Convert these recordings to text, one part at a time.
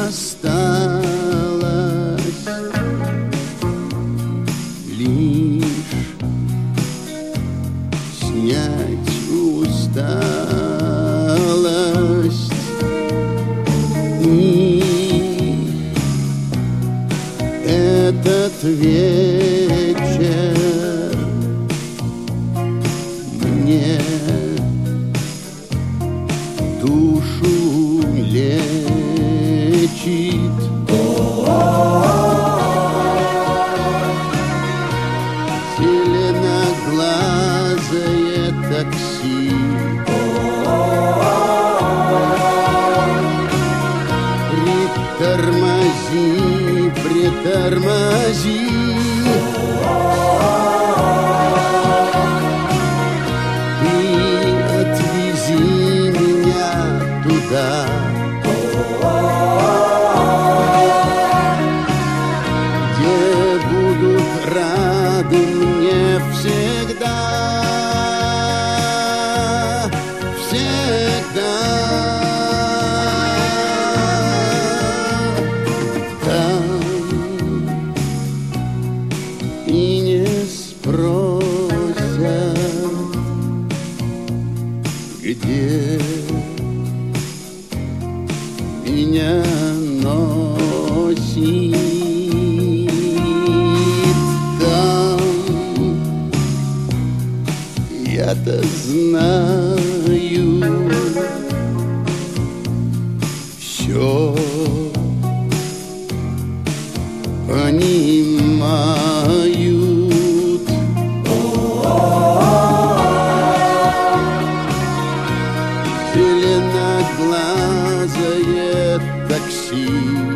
осталось лишь снять усталость. И этот вечер мне душу лечит. Зеленоглазое такси притормози, притормози. Ты отвези меня туда, где будут рады мне всегда, всегда. Там и не спросят, где меня носит. Там я-то знаю все, понимают. Зеленоглазое такси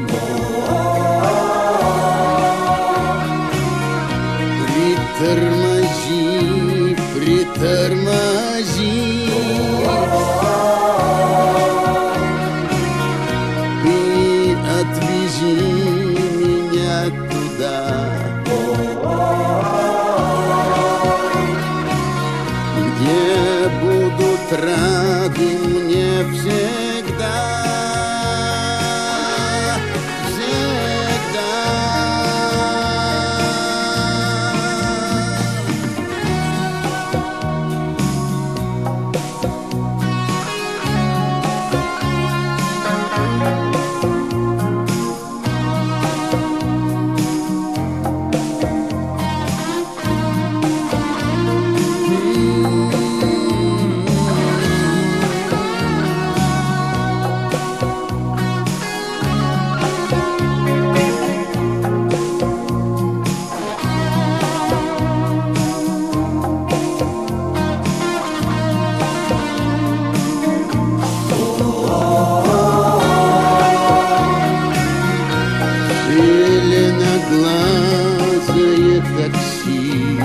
притормози, притормози. Ты отвези меня туда, где будут рады мне всегда, всегда. Зеленоглазое такси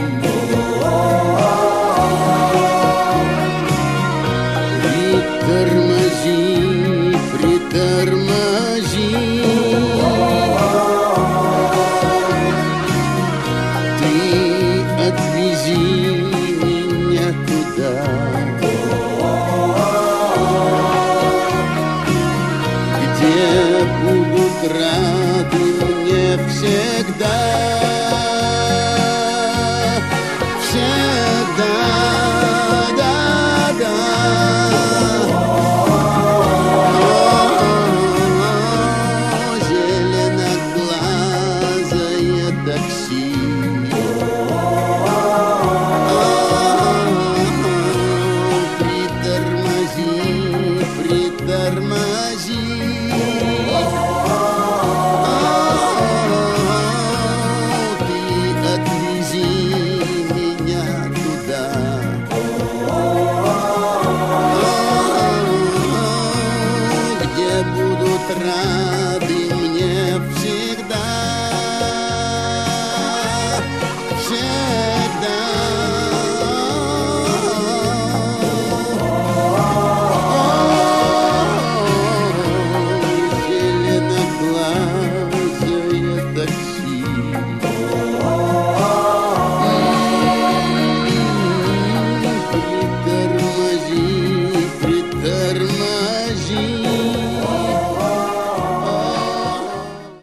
притормози, притормози. Ты отвези меня туда, где будут рады мне всегда, всегда, да, да. Зеленоглазое такси притормози, притормози. Будут рады мне всегда, всегда. Зеленоглазое такси притормози, притормози.